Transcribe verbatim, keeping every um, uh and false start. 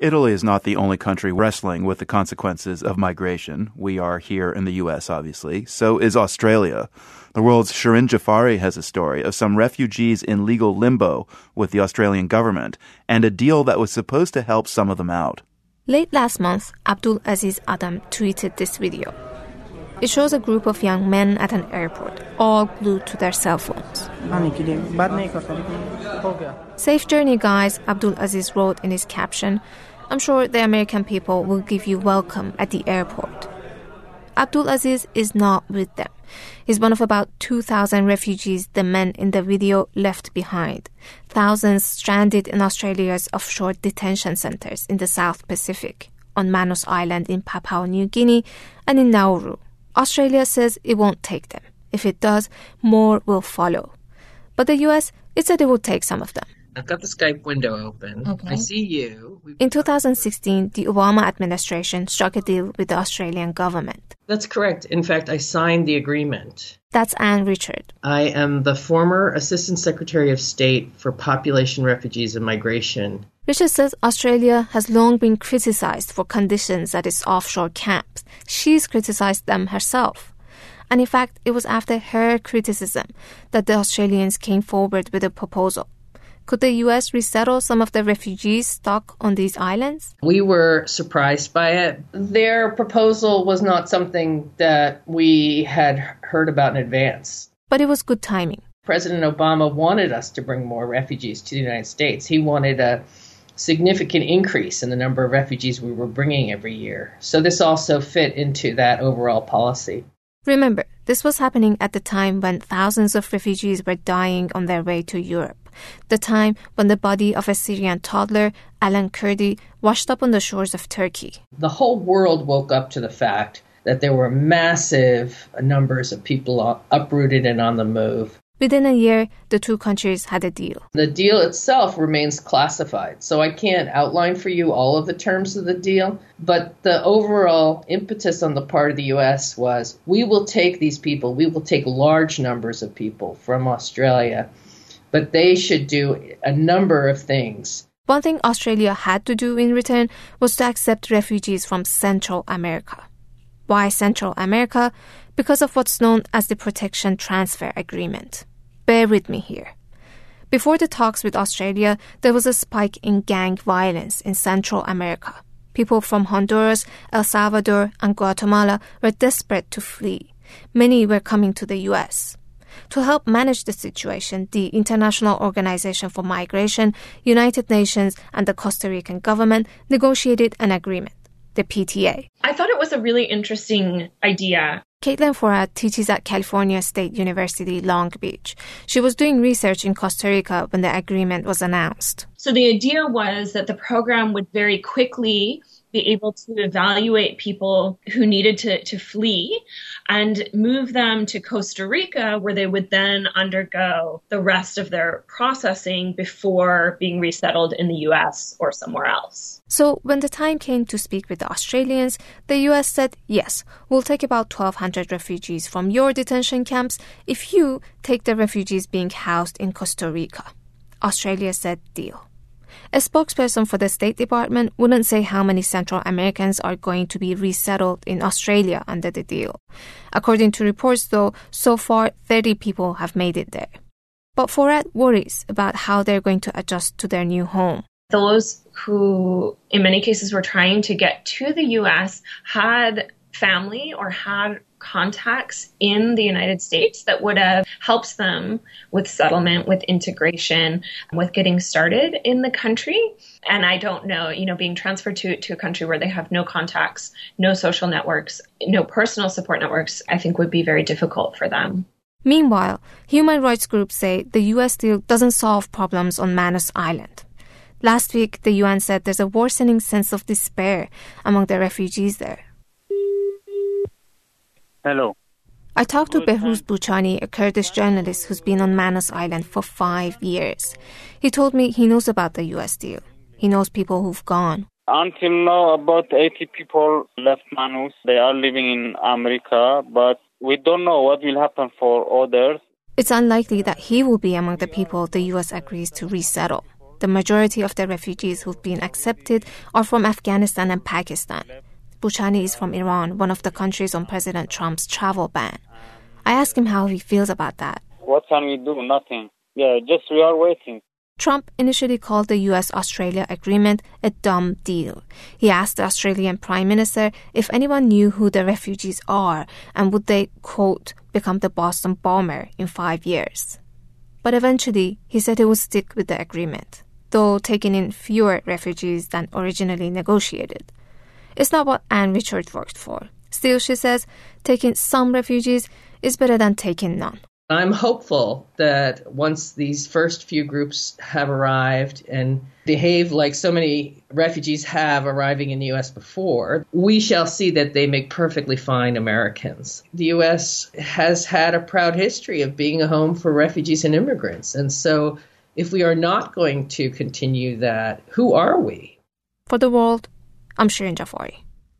Italy is not the only country wrestling with the consequences of migration. We are here in the U S, obviously. So is Australia. The world's Shirin Jafari has a story of some refugees in legal limbo with the Australian government and a deal that was supposed to help some of them out. Late last month, Abdul Aziz Adam tweeted this video. It shows a group of young men at an airport, all glued to their cell phones. Safe journey, guys, Abdul Aziz wrote in his caption. I'm sure the American people will give you welcome at the airport. Abdul Aziz is not with them. He's one of about two thousand refugees the men in the video left behind. Thousands stranded in Australia's offshore detention centers in the South Pacific, on Manus Island in Papua New Guinea, and in Nauru. Australia says it won't take them. If it does, more will follow. But the U S, it said it will take some of them. I've got the Skype window open. Okay. I see you. We've In two thousand sixteen, the Obama administration struck a deal with the Australian government. That's correct. In fact, I signed the agreement. That's Anne Richard. I am the former Assistant Secretary of State for Population, Refugees and Migration. Richard says Australia has long been criticized for conditions at its offshore camps. She's criticized them herself. And in fact, it was after her criticism that the Australians came forward with a proposal. Could the U S resettle some of the refugees stuck on these islands? We were surprised by it. Their proposal was not something that we had heard about in advance. But it was good timing. President Obama wanted us to bring more refugees to the United States. He wanted a significant increase in the number of refugees we were bringing every year. So this also fit into that overall policy. Remember, this was happening at the time when thousands of refugees were dying on their way to Europe. The time when the body of a Syrian toddler, Alan Kurdi, washed up on the shores of Turkey. The whole world woke up to the fact that there were massive numbers of people uprooted and on the move. Within a year, the two countries had a deal. The deal itself remains classified, so I can't outline for you all of the terms of the deal, but the overall impetus on the part of the U S was, we will take these people, we will take large numbers of people from Australia, but they should do a number of things. One thing Australia had to do in return was to accept refugees from Central America. Why Central America? Because of what's known as the Protection Transfer Agreement. Bear with me here. Before the talks with Australia, there was a spike in gang violence in Central America. People from Honduras, El Salvador, and Guatemala were desperate to flee. Many were coming to the U S. To help manage the situation, the International Organization for Migration, United Nations, and the Costa Rican government negotiated an agreement, the P T A. I thought it was a really interesting idea. Caitlin Forad teaches at California State University, Long Beach. She was doing research in Costa Rica when the agreement was announced. So the idea was that the program would very quickly be able to evaluate people who needed to, to flee and move them to Costa Rica, where they would then undergo the rest of their processing before being resettled in the U S or somewhere else. So when the time came to speak with the Australians, the U S said, yes, we'll take about twelve hundred refugees from your detention camps if you take the refugees being housed in Costa Rica. Australia said deal. A spokesperson for the State Department wouldn't say how many Central Americans are going to be resettled in Australia under the deal. According to reports, though, so far thirty people have made it there. But Forad worries about how they're going to adjust to their new home. Those who, in many cases, were trying to get to the U S had family or had contacts in the United States that would have helped them with settlement, with integration, with getting started in the country. And I don't know, you know, being transferred to, to a country where they have no contacts, no social networks, no personal support networks, I think would be very difficult for them. Meanwhile, human rights groups say the U S deal doesn't solve problems on Manus Island. Last week, the U N said there's a worsening sense of despair among the refugees there. Hello. I talked to Behruz Buchani, a Kurdish journalist who's been on Manus Island for five years. He told me he knows about the U S deal. He knows people who've gone. Until now, about eighty people left Manus. They are living in America, but we don't know what will happen for others. It's unlikely that he will be among the people the U S agrees to resettle. the majority of the refugees who've been accepted are from Afghanistan and Pakistan. Buchani is from Iran, one of the countries on President Trump's travel ban. I asked him how he feels about that. What can we do? Nothing. Yeah, just we are waiting. Trump initially called the U S Australia agreement a dumb deal. He asked the Australian Prime Minister if anyone knew who the refugees are and would they, quote, become the Boston bomber in five years. But eventually, he said he would stick with the agreement, though taking in fewer refugees than originally negotiated. It's not what Anne Richards worked for. Still, she says, taking some refugees is better than taking none. I'm hopeful that once these first few groups have arrived and behave like so many refugees have arriving in the U S before, we shall see that they make perfectly fine Americans. The U S has had a proud history of being a home for refugees and immigrants. And so if we are not going to continue that, who are we? For The World, I'm Shirin Jafari.